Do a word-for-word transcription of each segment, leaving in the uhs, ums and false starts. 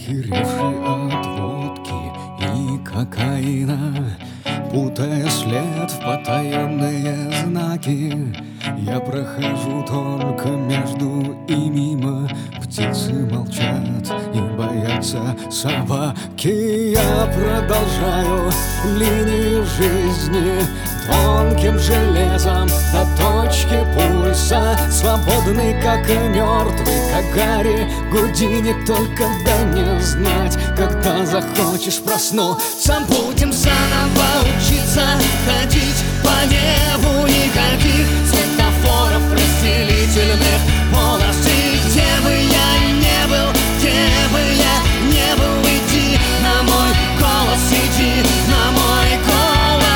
охеревший от водки и кокаина, путая след в потаенные знаки, я прохожу только между и мимо. Птицы молчат и боятся собаки. Я продолжаю линию жизни тонким железом до точки пульса, свободный, как и мертвый, как Гарри Гудини. Только дай мне знать, когда захочешь проснуться. Будем заново учиться ходить по небу. Никаких светофоров разделительных полосей. Где бы я не был, где бы я не был, иди на мой голос, иди на мой голос.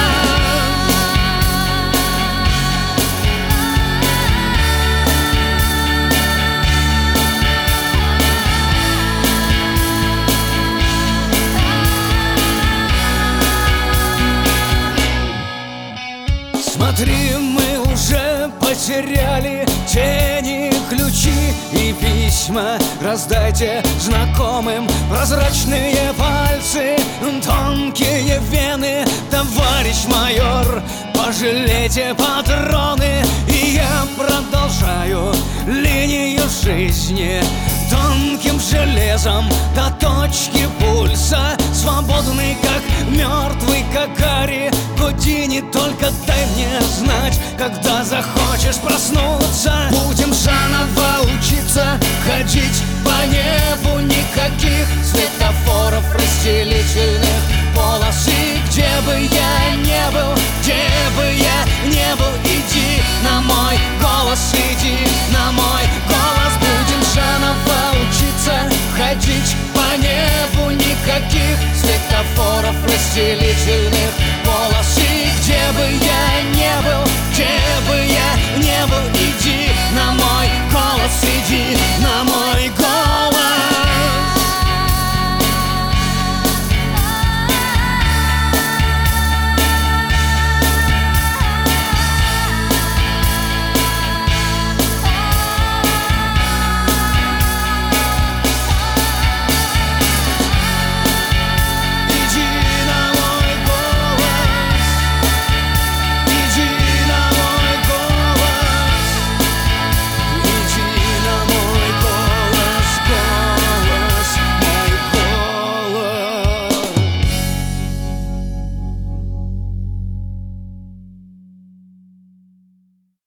Смотри, мы уже потеряли тени, ключи и письма. Раздайте знакомым прозрачные пальцы, тонкие вены, товарищ майор. Пожалейте патроны, и я продолжаю линию жизни тонким железом до точки пульса, свободный, как мертвый, как Гарри Гудини. Только дай мне знать, когда захочешь проснуться. Будем заново